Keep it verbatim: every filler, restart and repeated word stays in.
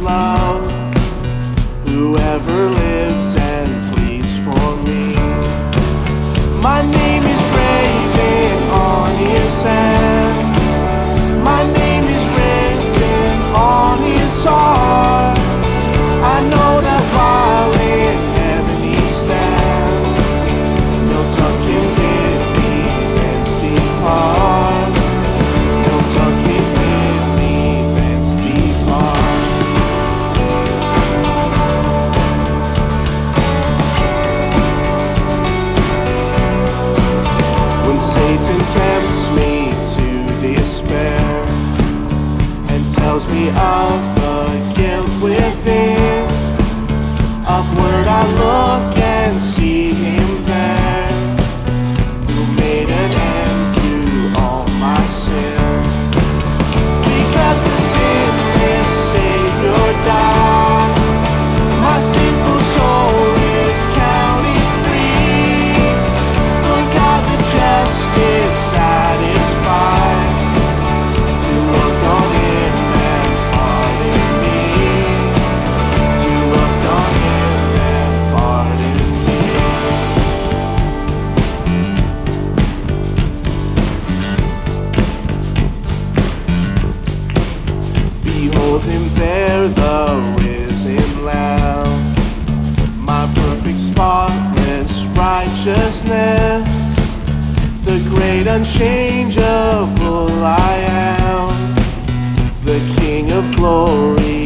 love whoever lives and pleads for me. My name is graven on his hands. My name is written on his heart. I know that while in heaven he stands, no tongue can bid me thence depart. No tongue can bid me thence depart. When Satan tempts me to despair and tells me of the guilt within, upward I look and see him there, who made an end to all my sin. Because the sinless Savior died, my sinful soul is counted free. For God the just is satisfied to look on him and pardon me. To look on him and pardon me. Behold him there, the risen Lamb, my perfect spotless righteousness, the great unchangeable I am, the King of glory